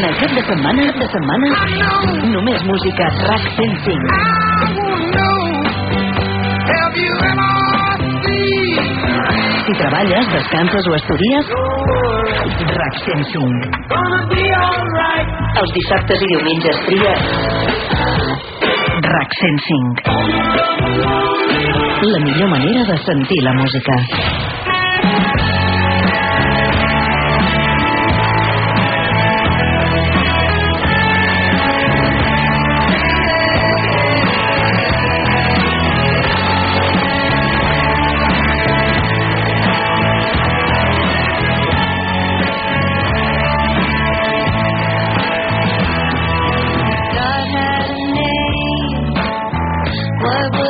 aquest de setmana, només música RAC 105. Si treballes, descanses o estudies, RAC 105. Els dissabtes i diumenges tria RAC 105. La millor manera de sentir la música. What